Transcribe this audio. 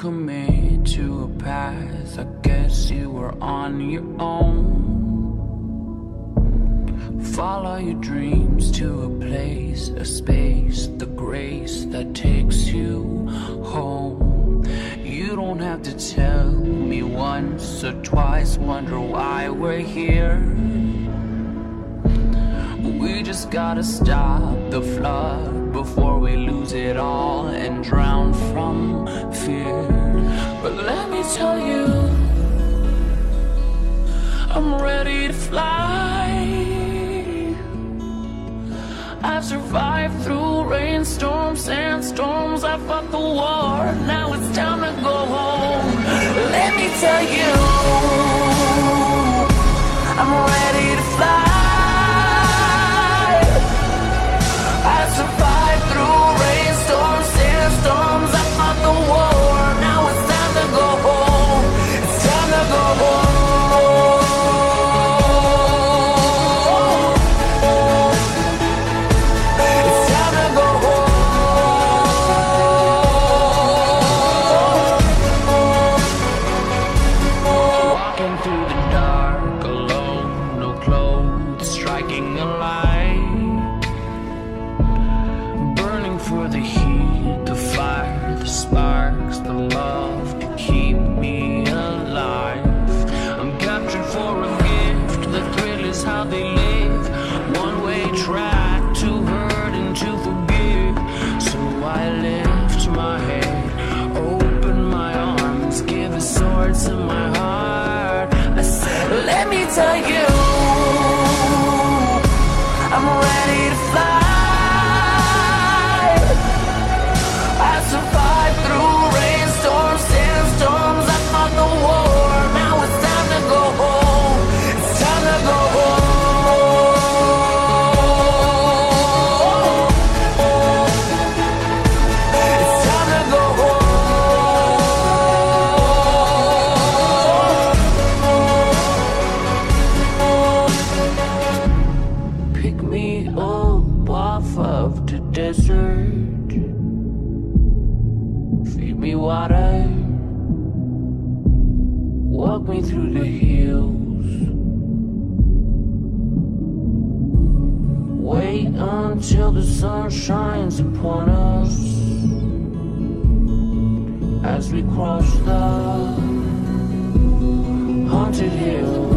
commit to a path, I guess you were on your own. Follow your dreams to a place, a space, the grace that takes you home. You don't have to tell me once or twice, wonder why we're here. We just gotta stop the flood before we lose it all and drown from fear. But let me tell you, I'm ready to fly. I've survived through rainstorms, sandstorms, I fought the war, now it's time to go home. Let me tell you, I'm ready to fly. I survived through rainstorms, sandstorms, I fought the war, now it's time to go home. It's time to go home. Tell you, I'm ready to fly. I survived through rainstorms, sandstorms, I fought the war, now it's time to go home. It's time to go home. It's time to go home. Of the desert, feed me water, walk me through the hills, wait until the sun shines upon us as we cross the haunted hills.